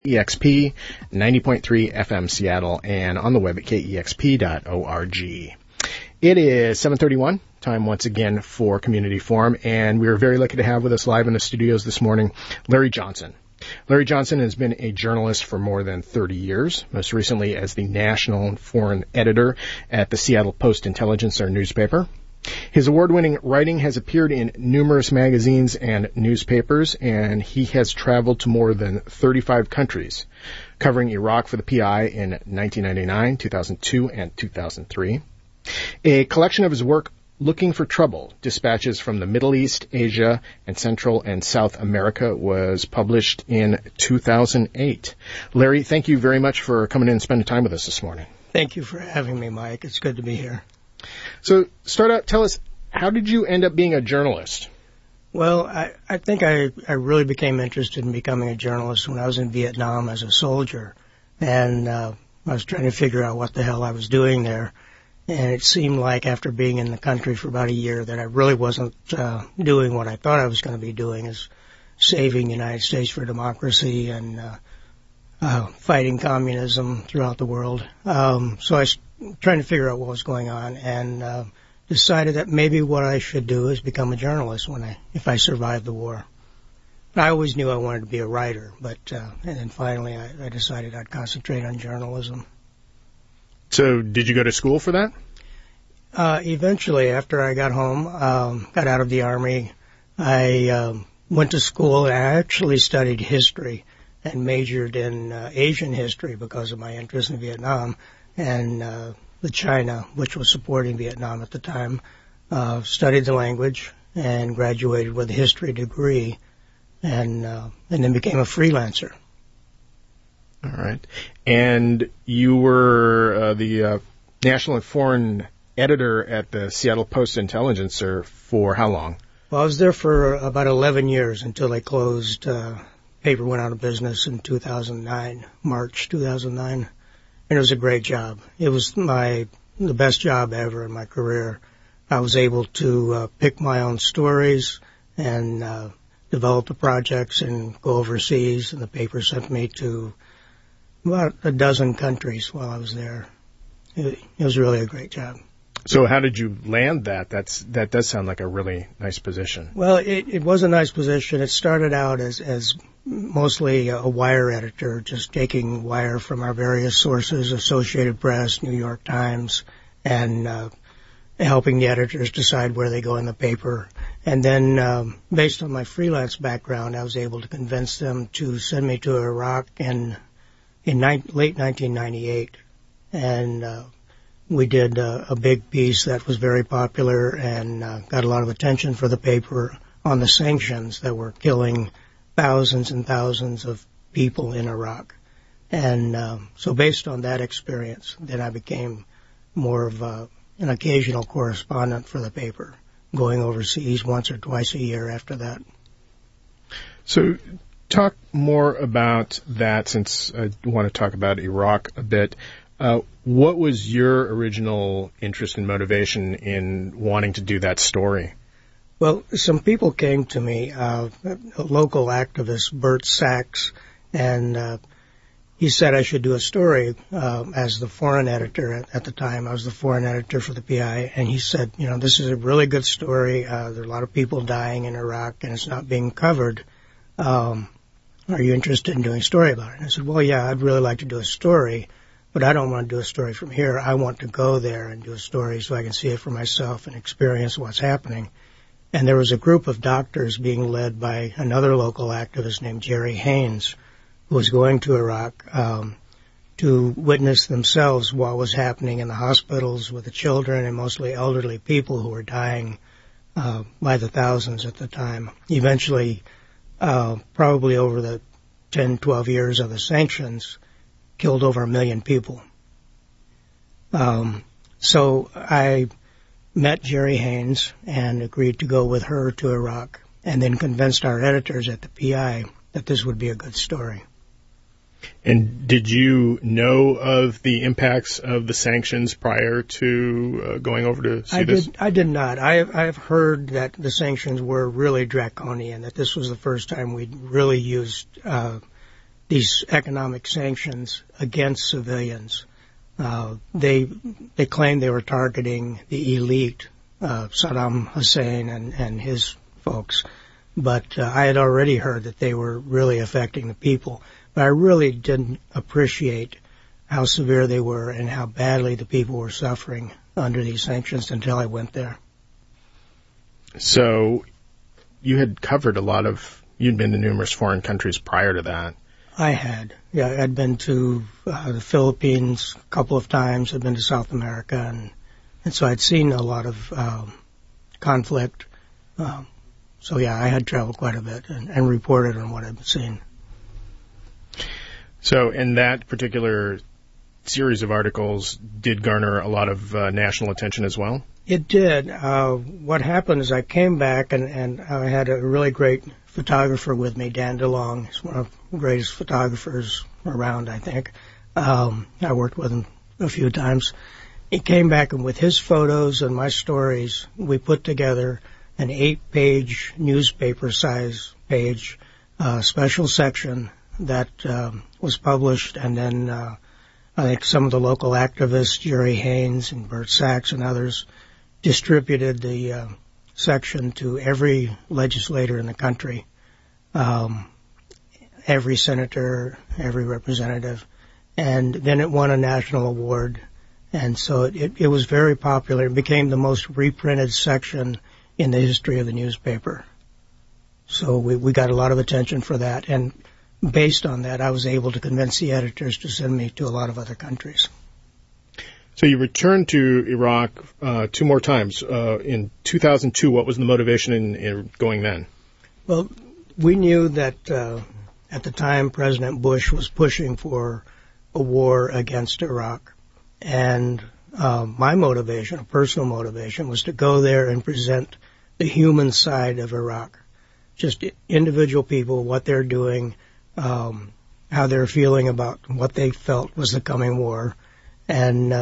EXP 90.3 FM Seattle and on the web at kexp.org. It is 7:31, time once again for Community Forum, and we are very lucky to have with us live in the studios this morning Larry Johnson. Larry Johnson has been a journalist for more than 30 years, most recently as the national and foreign editor at the Seattle Post-Intelligencer newspaper. His award-winning writing has appeared in numerous magazines and newspapers, and he has traveled to more than 35 countries, covering Iraq for the PI in 1999, 2002, and 2003. A collection of his work, Looking for Trouble, Dispatches from the Middle East, Asia, and Central and South America, was published in 2008. Larry, thank you very much for coming in and spending time with us this morning. Thank you for having me, Mike. It's good to be here. So, start out, tell us, how did you end up being a journalist? Well, I think I really became interested in becoming a journalist when I was in Vietnam as a soldier. And I was trying to figure out what the hell I was doing there. And it seemed like after being in the country for about a year that I really wasn't doing what I thought I was going to be doing, is saving the United States for democracy and fighting communism throughout the world. So I was trying to figure out what was going on and decided that maybe what I should do is become a journalist if I survived the war. I always knew I wanted to be a writer, but and then finally I decided I'd concentrate on journalism. So did you go to school for that? Eventually, after I got home, got out of the Army, I went to school and I actually studied history and majored in Asian history because of my interest in Vietnam and the China, which was supporting Vietnam at the time. Studied the language and graduated with a history degree and then became a freelancer. All right. And you were the national and foreign editor at the Seattle Post-Intelligencer for how long? Well, I was there for about 11 years until they closed. Paper went out of business in 2009, March 2009. And it was a great job. It was the best job ever in my career. I was able to pick my own stories and develop the projects and go overseas. And the paper sent me to about a dozen countries while I was there. It was really a great job. So how did you land that? That does sound like a really nice position. Well, it was a nice position. It started out as mostly a wire editor, just taking wire from our various sources, Associated Press, New York Times, and helping the editors decide where they go in the paper. And then based on my freelance background, I was able to convince them to send me to Iraq in late 1998, and we did a big piece that was very popular and got a lot of attention for the paper on the sanctions that were killing thousands and thousands of people in Iraq. And so based on that experience, then I became more of an occasional correspondent for the paper, going overseas once or twice a year after that. So talk more about that, since I want to talk about Iraq a bit. What was your original interest and motivation in wanting to do that story? Well, some people came to me, a local activist, Bert Sachs, and he said I should do a story as the foreign editor at the time. I was the foreign editor for the PI, and he said, this is a really good story. There are a lot of people dying in Iraq, and it's not being covered. Are you interested in doing a story about it? And I said, well, yeah, I'd really like to do a story, but I don't want to do a story from here. I want to go there and do a story so I can see it for myself and experience what's happening. And there was a group of doctors being led by another local activist named Jerry Haynes, who was going to Iraq to witness themselves what was happening in the hospitals with the children and mostly elderly people who were dying by the thousands at the time. Eventually, probably over the 10, 12 years of the sanctions, killed over 1 million people. So I met Jerry Haynes and agreed to go with her to Iraq, and then convinced our editors at the PI that this would be a good story. And did you know of the impacts of the sanctions prior to going over to see this? I did not. I've heard that the sanctions were really draconian, that this was the first time we'd really used these economic sanctions against civilians. They claimed they were targeting the elite, Saddam Hussein and his folks, but I had already heard that they were really affecting the people. But I really didn't appreciate how severe they were and how badly the people were suffering under these sanctions until I went there. So you had covered you'd been to numerous foreign countries prior to that. I had. Yeah, I'd been to the Philippines a couple of times. I'd been to South America, and so I'd seen a lot of conflict. So yeah, I had traveled quite a bit and reported on what I'd seen. So in that particular series of articles did garner a lot of national attention as well? It did. What happened is I came back and I had a really great photographer with me, Dan DeLong. He's one of the greatest photographers around, I think. I worked with him a few times. He came back, and with his photos and my stories, we put together an 8-page newspaper-size page, special section that was published, and then I think some of the local activists, Jerry Haynes and Bert Sachs and others, distributed the section to every legislator in the country, every senator, every representative, and then it won a national award. And so it was very popular. It became the most reprinted section in the history of the newspaper. So we got a lot of attention for that, and based on that, I was able to convince the editors to send me to a lot of other countries. So you returned to Iraq 2 more times. In 2002, what was the motivation in going then? Well, we knew that at the time President Bush was pushing for a war against Iraq. And my motivation, a personal motivation, was to go there and present the human side of Iraq. Just individual people, what they're doing, how they're feeling about what they felt was the coming war, and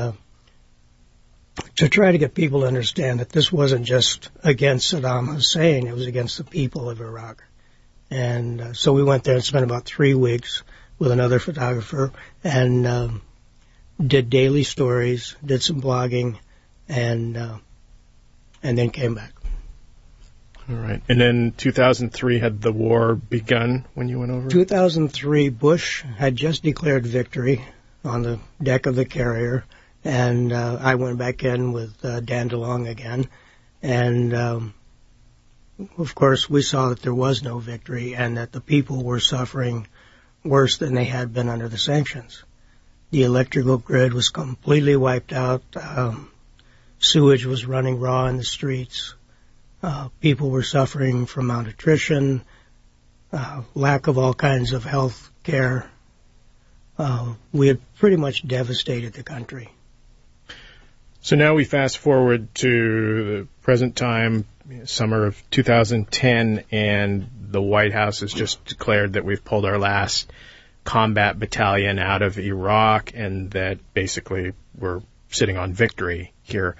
to try to get people to understand that this wasn't just against Saddam Hussein, it was against the people of Iraq. And so we went there and spent about 3 weeks with another photographer and did daily stories, did some blogging, and then came back. All right. And then 2003, had the war begun when you went over? 2003, Bush had just declared victory on the deck of the carrier, and I went back in with Dan DeLong again. And, of course, we saw that there was no victory and that the people were suffering worse than they had been under the sanctions. The electrical grid was completely wiped out. Sewage was running raw in the streets. People were suffering from malnutrition, lack of all kinds of health care. We had pretty much devastated the country. So now we fast forward to the present time, summer of 2010, and the White House has just declared that we've pulled our last combat battalion out of Iraq and that basically we're sitting on victory here.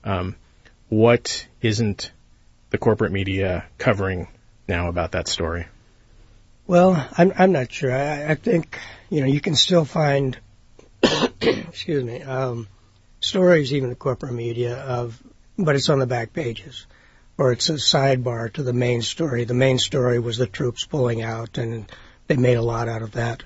What isn't the corporate media covering now about that story? Well, I'm not sure. I think, you can still find, excuse me, stories, even the corporate media, but it's on the back pages, or it's a sidebar to the main story. The main story was the troops pulling out, and they made a lot out of that.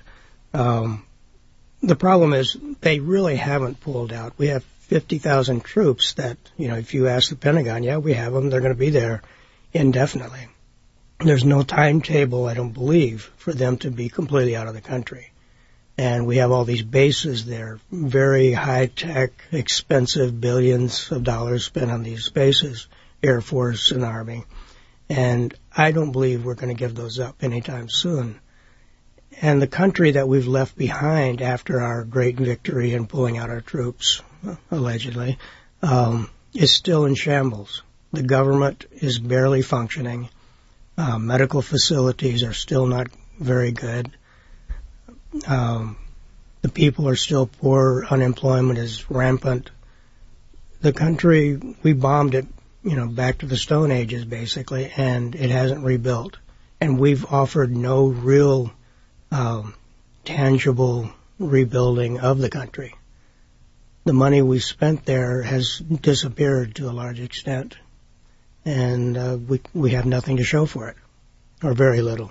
The problem is they really haven't pulled out. We have 50,000 troops that, if you ask the Pentagon, yeah, we have them. They're going to be there indefinitely. There's no timetable, I don't believe, for them to be completely out of the country. And we have all these bases there, very high-tech, expensive, billions of dollars spent on these bases, Air Force and Army. And I don't believe we're going to give those up anytime soon. And the country that we've left behind after our great victory in pulling out our troops, allegedly, is still in shambles. The government is barely functioning. Medical facilities are still not very good. The people are still poor. Unemployment is rampant. The country, we bombed it, back to the Stone Ages, basically, and it hasn't rebuilt. And we've offered no real tangible rebuilding of the country. The money we spent there has disappeared to a large extent, and we have nothing to show for it, or very little.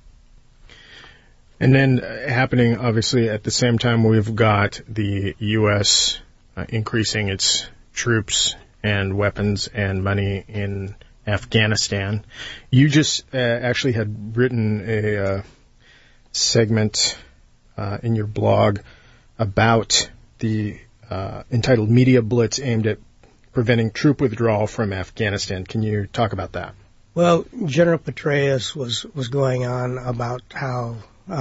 And then happening, obviously, at the same time, we've got the U.S. Increasing its troops and weapons and money in Afghanistan. You just actually had written a segment in your blog about the entitled Media Blitz aimed at preventing troop withdrawal from Afghanistan. Can you talk about that? Well, General Petraeus was going on about how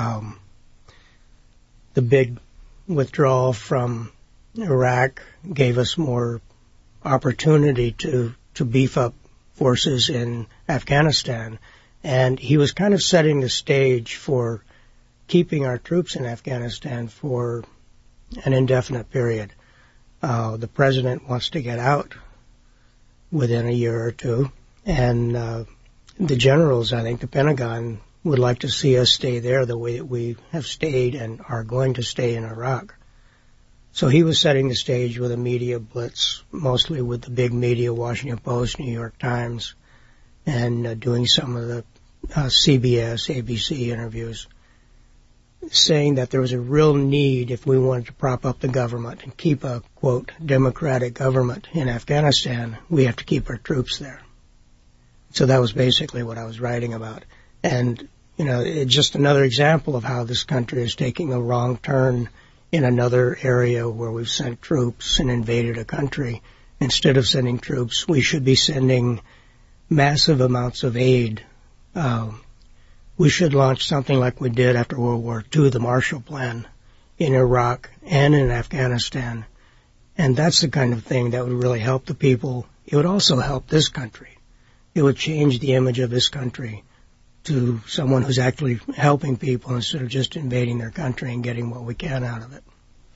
the big withdrawal from Iraq gave us more opportunity to beef up forces in Afghanistan. And he was kind of setting the stage for keeping our troops in Afghanistan for an indefinite period. The president wants to get out within a year or two, and the generals, I think the Pentagon, would like to see us stay there the way that we have stayed and are going to stay in Iraq. So he was setting the stage with a media blitz, mostly with the big media, Washington Post, New York Times, and doing some of the CBS, ABC interviews, saying that there was a real need, if we wanted to prop up the government and keep a, quote, democratic government in Afghanistan, we have to keep our troops there. So that was basically what I was writing about. And, you know, it's just another example of how this country is taking a wrong turn in another area where we've sent troops and invaded a country. Instead of sending troops, we should be sending massive amounts of aid. We should launch something like we did after World War II, the Marshall Plan, in Iraq and in Afghanistan. And that's the kind of thing that would really help the people. It would also help this country. It would change the image of this country to someone who's actually helping people instead of just invading their country and getting what we can out of it.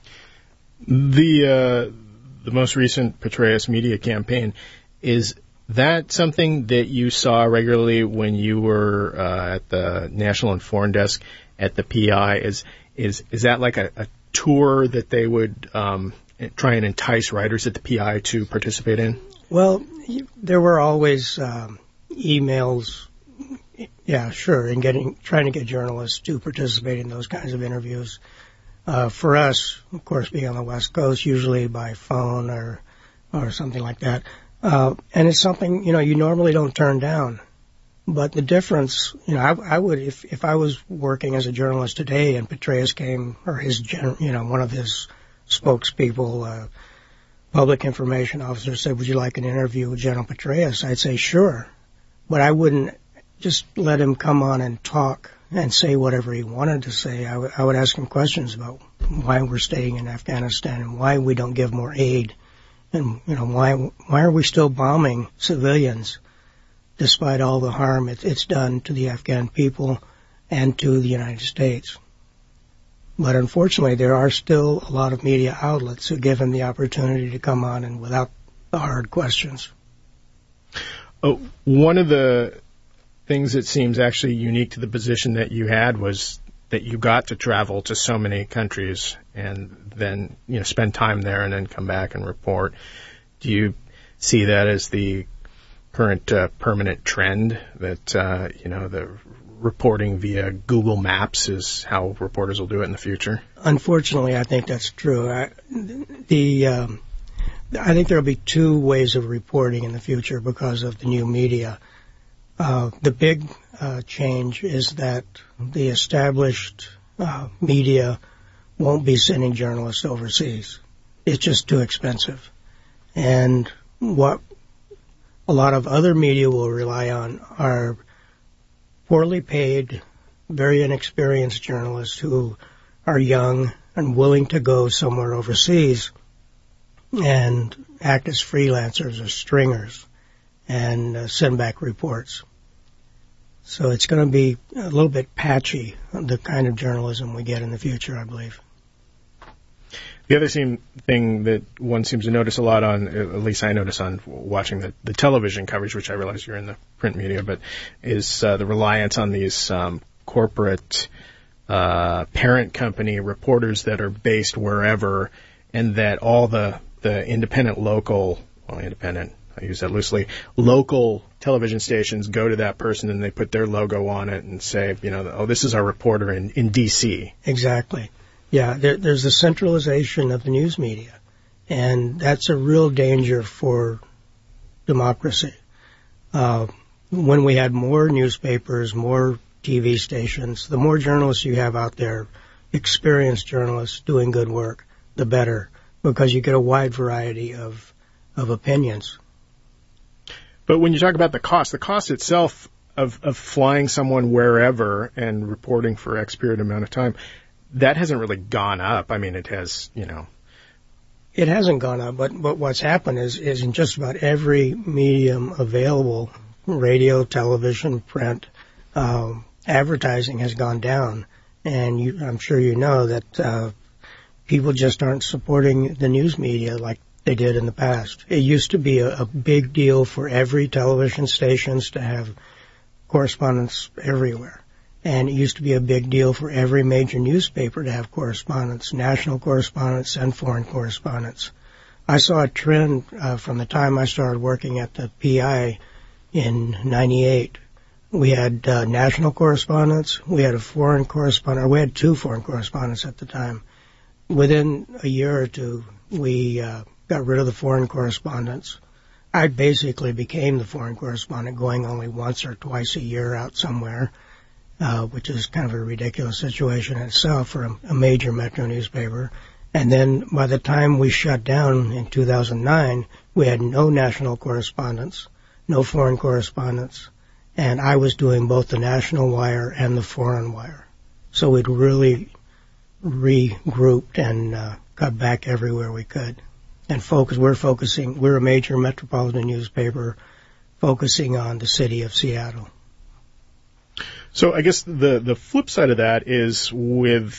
The most recent Petraeus media campaign, is that something that you saw regularly when you were at the National and Foreign Desk at the PI? Is that like a tour that they would try and entice writers at the PI to participate in? Well, there were always emails. Yeah, sure, and trying to get journalists to participate in those kinds of interviews. For us, of course, being on the West Coast, usually by phone or something like that. And it's something, you know, you normally don't turn down. But the difference, you know, I would, if I was working as a journalist today and Petraeus came, or one of his spokespeople, public information officer said, would you like an interview with General Petraeus? I'd say, sure. But I wouldn't just let him come on and talk and say whatever he wanted to say. I would ask him questions about why we're staying in Afghanistan and why we don't give more aid. And, you know, why are we still bombing civilians despite all the harm it's done to the Afghan people and to the United States? But unfortunately, there are still a lot of media outlets who give him the opportunity to come on and without the hard questions. Oh, one of the things that seems actually unique to the position that you had was that you got to travel to so many countries and then, you know, spend time there and then come back and report. Do you see that as the current permanent trend that, you know, the reporting via Google Maps is how reporters will do it in the future? Unfortunately, I think that's true. I think there'll be two ways of reporting in the future because of the new media. The big change is that the established media won't be sending journalists overseas. It's just too expensive. And what a lot of other media will rely on are poorly paid, very inexperienced journalists who are young and willing to go somewhere overseas and act as freelancers or stringers and send back reports. So it's going to be a little bit patchy, the kind of journalism we get in the future, I believe. The other thing that one seems to notice a lot on, at least I notice on watching the television coverage, which I realize you're in the print media, but is the reliance on these corporate parent company reporters that are based wherever, and that all the independent independent, I use that loosely, local television stations go to that person and they put their logo on it and say, this is our reporter in D.C. Exactly. Yeah, there's a centralization of the news media, and that's a real danger for democracy. When we had more newspapers, more TV stations, the more journalists you have out there, experienced journalists doing good work, the better, because you get a wide variety of opinions. But when you talk about the cost itself of flying someone wherever and reporting for X period amount of time, that hasn't really gone up. I mean, it has, It hasn't gone up, but what's happened is in just about every medium available, radio, television, print, advertising has gone down. And I'm sure you know that people just aren't supporting the news media like they did in the past. It used to be a big deal for every television stations to have correspondents everywhere. And it used to be a big deal for every major newspaper to have correspondents, national correspondents and foreign correspondents. I saw a trend from the time I started working at the PI in 98. We had national correspondents, we had a foreign correspondent, we had 2 foreign correspondents at the time. Within a year or two, we got rid of the foreign correspondents. I basically became the foreign correspondent, going only once or twice a year out somewhere, which is kind of a ridiculous situation in itself for a major metro newspaper. And then by the time we shut down in 2009, we had no national correspondents, no foreign correspondents, and I was doing both the national wire and the foreign wire. So we'd really regrouped and cut back everywhere we could. And we're a major metropolitan newspaper focusing on the city of Seattle. So I guess the flip side of that is with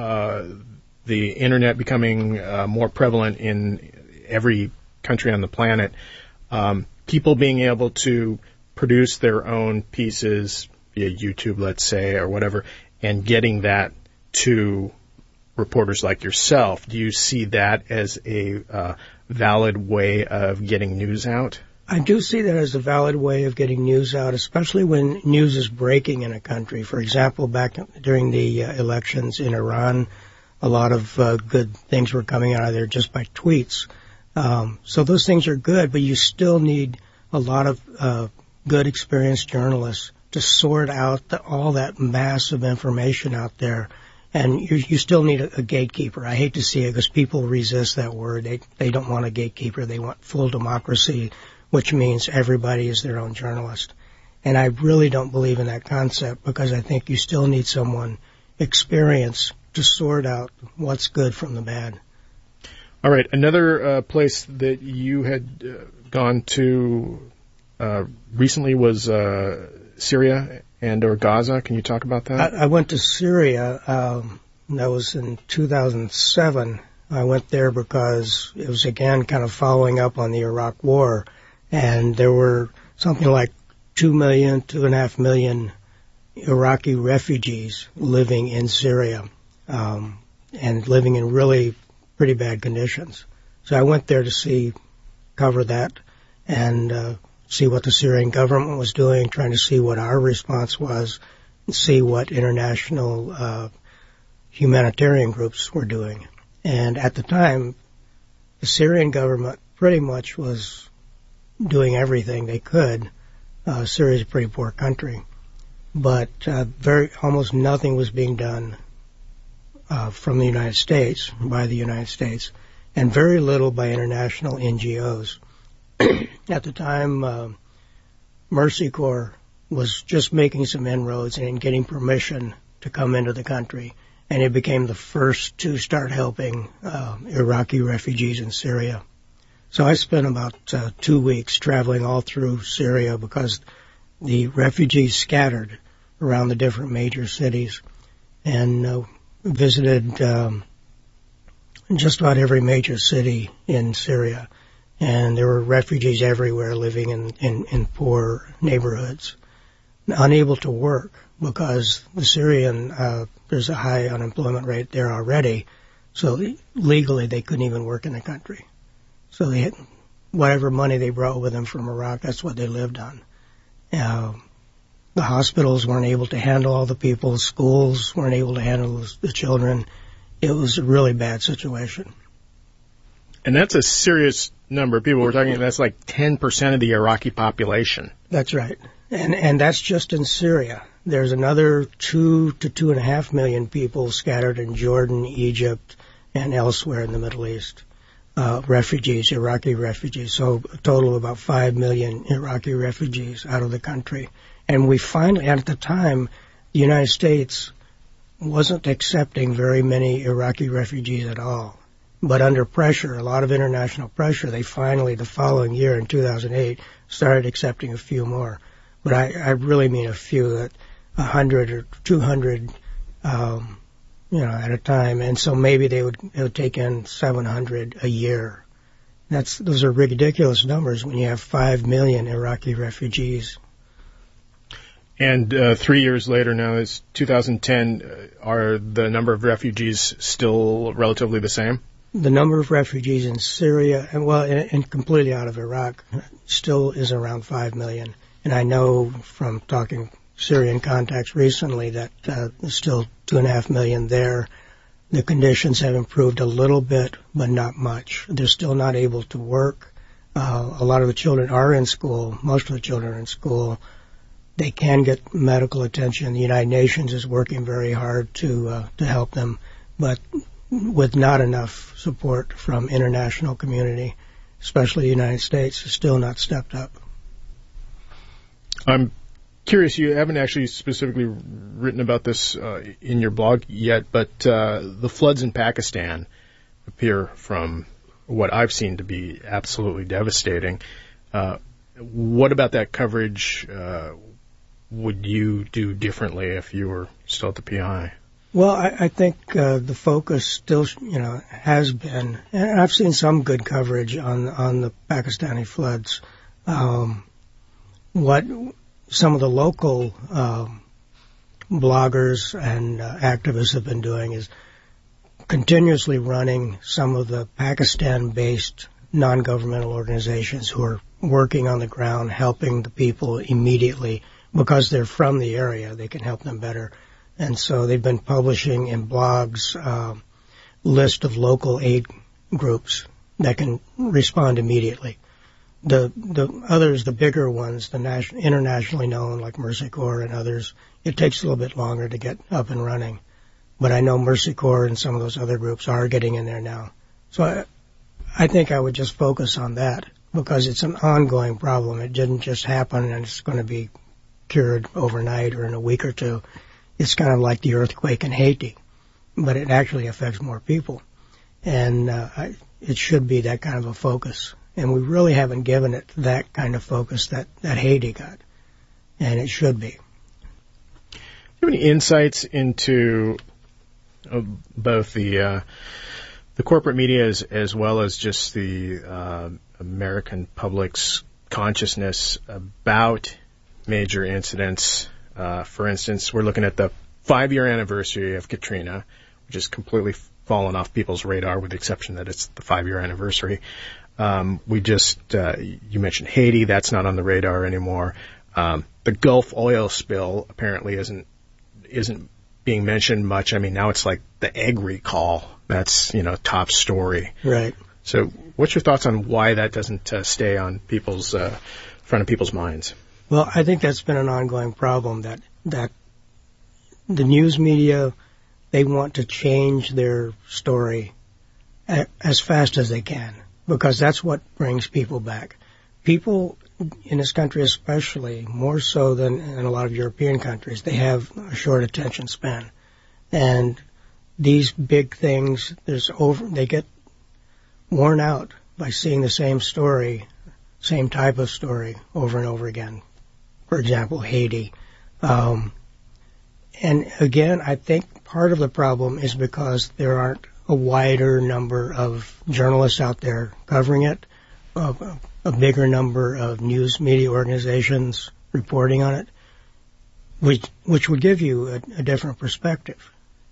the internet becoming more prevalent in every country on the planet, people being able to produce their own pieces via YouTube, let's say, or whatever, and getting that to reporters like yourself. Do you see that as a valid way of getting news out? I do see that as a valid way of getting news out, especially when news is breaking in a country. For example, back during the elections in Iran, a lot of good things were coming out of there just by tweets. So those things are good, but you still need a lot of good, experienced journalists to sort out all that mass of information out there. And you still need a gatekeeper. I hate to see it because people resist that word. They don't want a gatekeeper. They want full democracy, which means everybody is their own journalist. And I really don't believe in that concept because I think you still need someone experienced to sort out what's good from the bad. All right. Another place that you had gone to recently was Syria and or Gaza. Can you talk about that? I went to Syria. That was in 2007. I went there because it was, again, kind of following up on the Iraq War. And there were something like 2.5 million Iraqi refugees living in Syria and living in really pretty bad conditions. So I went there to cover that and see what the Syrian government was doing, trying to see what our response was, and see what international humanitarian groups were doing. And at the time, the Syrian government pretty much was doing everything they could. Syria is a pretty poor country, but almost nothing was being done from the United States, by the United States, and very little by international NGOs. At the time, Mercy Corps was just making some inroads and getting permission to come into the country, and it became the first to start helping Iraqi refugees in Syria. So I spent about 2 weeks traveling all through Syria because the refugees scattered around the different major cities and visited just about every major city in Syria. And there were refugees everywhere living in poor neighborhoods, unable to work because the Syrian there's a high unemployment rate there already. So legally, they couldn't even work in the country. So they had whatever money they brought with them from Iraq, that's what they lived on. The hospitals weren't able to handle all the people. Schools weren't able to handle the children. It was a really bad situation. And that's a serious number of people. We're talking, that's like 10% of the Iraqi population. That's right. And that's just in Syria. There's another 2 to 2.5 million people scattered in Jordan, Egypt, and elsewhere in the Middle East. Refugees, Iraqi refugees. So a total of about 5 million Iraqi refugees out of the country. And we finally, at the time, the United States wasn't accepting very many Iraqi refugees at all. But under pressure, a lot of international pressure, they finally, the following year in 2008, started accepting a few more. But I really mean a few, that 100 or 200, at a time. And so maybe they would take in 700 a year. Those are ridiculous numbers when you have 5 million Iraqi refugees. And 3 years later now, is 2010, are the number of refugees still relatively the same? The number of refugees in Syria, and completely out of Iraq, still is around 5 million. And I know from talking Syrian contacts recently that there's still 2.5 million there. The conditions have improved a little bit, but not much. They're still not able to work. A lot of the children are in school. Most of the children are in school. They can get medical attention. The United Nations is working very hard to help them, but with not enough support from international community, especially the United States, has still not stepped up. I'm curious, you haven't actually specifically written about this in your blog yet, but the floods in Pakistan appear, from what I've seen, to be absolutely devastating. What about that coverage would you do differently if you were still at the PI? Well, I think the focus still, has been, and I've seen some good coverage on the Pakistani floods. What some of the local bloggers and activists have been doing is continuously running some of the Pakistan-based non-governmental organizations who are working on the ground, helping the people immediately because they're from the area. They can help them better. And so they've been publishing in blogs list of local aid groups that can respond immediately. The others, the bigger ones, the internationally known like Mercy Corps and others, it takes a little bit longer to get up and running. But I know Mercy Corps and some of those other groups are getting in there now. So I think I would just focus on that because it's an ongoing problem. It didn't just happen and it's going to be cured overnight or in a week or two. It's kind of like the earthquake in Haiti, but it actually affects more people. And it should be that kind of a focus. And we really haven't given it that kind of focus that Haiti got. And it should be. Do you have any insights into both the corporate media as well as just the American public's consciousness about major incidents? For instance, we're looking at the 5-year anniversary of Katrina, which has completely fallen off people's radar with the exception that it's the 5-year anniversary. You mentioned Haiti, that's not on the radar anymore. The Gulf oil spill apparently isn't being mentioned much. I mean, now it's like the egg recall. That's, top story. Right. So what's your thoughts on why that doesn't stay on people's, front of people's minds? Well, I think that's been an ongoing problem that the news media, they want to change their story as fast as they can because that's what brings people back. People in this country especially, more so than in a lot of European countries, they have a short attention span. And these big things, they get worn out by seeing the same story, same type of story over and over again. For example, Haiti. And again, I think part of the problem is because there aren't a wider number of journalists out there covering it, a bigger number of news media organizations reporting on it, which would give you a different perspective.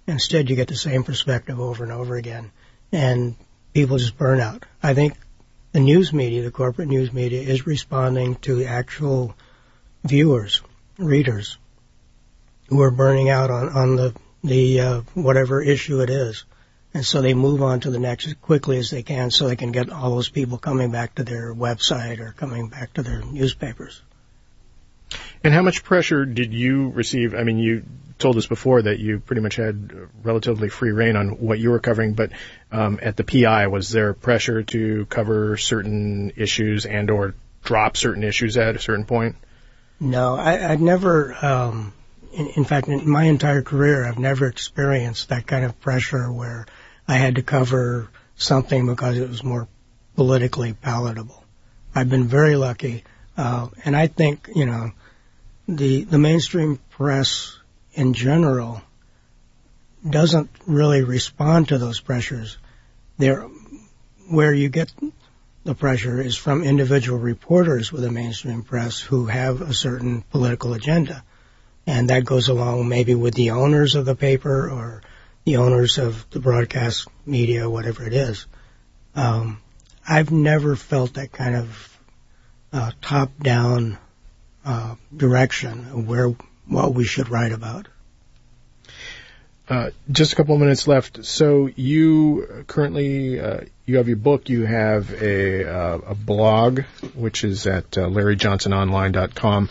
Instead, you get the same perspective over and over again, and people just burn out. I think the news media, the corporate news media, is responding to actual viewers, readers, who are burning out on the whatever issue it is. And so they move on to the next as quickly as they can so they can get all those people coming back to their website or coming back to their newspapers. And how much pressure did you receive? I mean, you told us before that you pretty much had relatively free reign on what you were covering, but at the PI, was there pressure to cover certain issues and or drop certain issues at a certain point? No, I'd never, in fact, in my entire career, I've never experienced that kind of pressure where I had to cover something because it was more politically palatable. I've been very lucky, and I think, you know, the mainstream press in general doesn't really respond to those pressures. Where you get the pressure is from individual reporters with the mainstream press who have a certain political agenda. And that goes along maybe with the owners of the paper or the owners of the broadcast media, whatever it is. I've never felt that kind of top-down direction of what we should write about. Just a couple of minutes left. So you currently, you have your book, you have a blog, which is at LarryJohnsonOnline.com.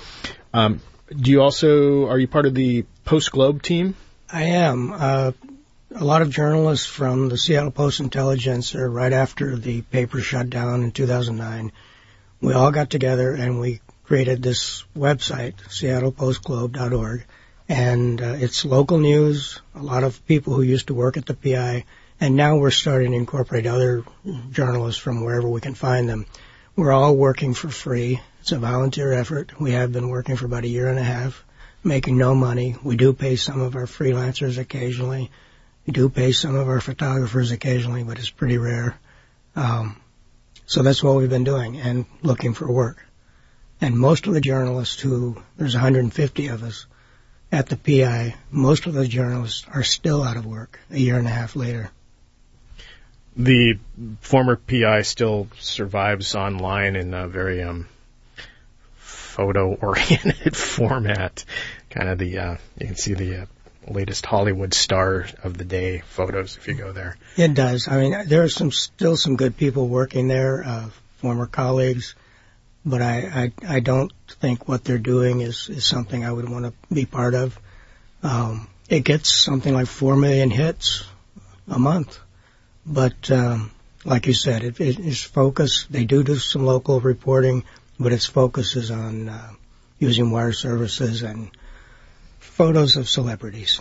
Are you part of the Post-Globe team? I am. A lot of journalists from the Seattle Post-Intelligencer, right after the paper shut down in 2009, we all got together and we created this website, seattlepostglobe.org, and it's local news, a lot of people who used to work at the PI, and now we're starting to incorporate other journalists from wherever we can find them. We're all working for free. It's a volunteer effort. We have been working for about a year and a half, making no money. We do pay some of our freelancers occasionally. We do pay some of our photographers occasionally, but it's pretty rare. So that's what we've been doing and looking for work. And most of the journalists there's 150 of us at the PI, most of the journalists are still out of work a year and a half later. The former PI still survives online in a very photo-oriented format. Kind of you can see the latest Hollywood star of the day photos if you go there. It does. I mean, there are still some good people working there, former colleagues. But I don't think what they're doing is something I would want to be part of. It gets something like 4 million hits a month. But like you said, it is focused. They do some local reporting, but its focus is on using wire services and photos of celebrities.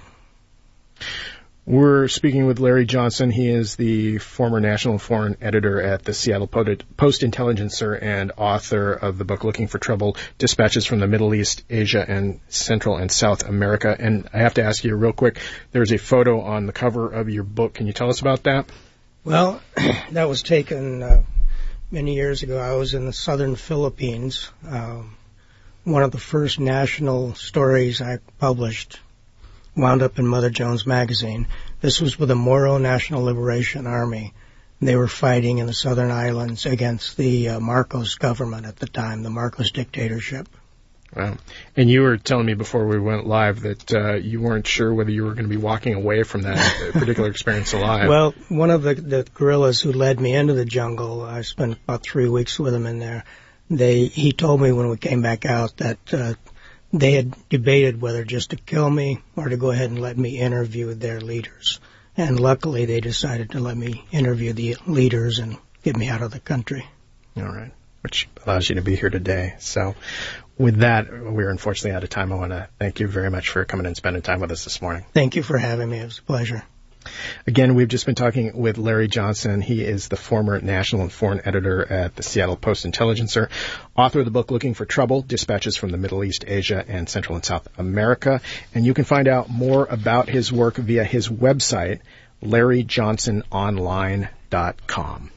We're speaking with Larry Johnson. He is the former national and foreign editor at the Seattle Post-Intelligencer and author of the book Looking for Trouble, Dispatches from the Middle East, Asia, and Central and South America. And I have to ask you real quick, there's a photo on the cover of your book. Can you tell us about that? Well, that was taken many years ago. I was in the southern Philippines. One of the first national stories I published wound up in Mother Jones magazine. This was with the Moro National Liberation Army. They were fighting in the southern islands against the Marcos government at the time, the Marcos dictatorship. Wow. And you were telling me before we went live that you weren't sure whether you were going to be walking away from that particular experience alive. Well, one of the guerrillas who led me into the jungle, I spent about 3 weeks with him in there, he told me when we came back out that they had debated whether just to kill me or to go ahead and let me interview their leaders. And luckily they decided to let me interview the leaders and get me out of the country. All right. Which allows you to be here today. So with that, we're unfortunately out of time. I want to thank you very much for coming and spending time with us this morning. Thank you for having me. It was a pleasure. Again, we've just been talking with Larry Johnson. He is the former national and foreign editor at the Seattle Post-Intelligencer, author of the book Looking for Trouble, Dispatches from the Middle East, Asia, and Central and South America. And you can find out more about his work via his website, LarryJohnsonOnline.com.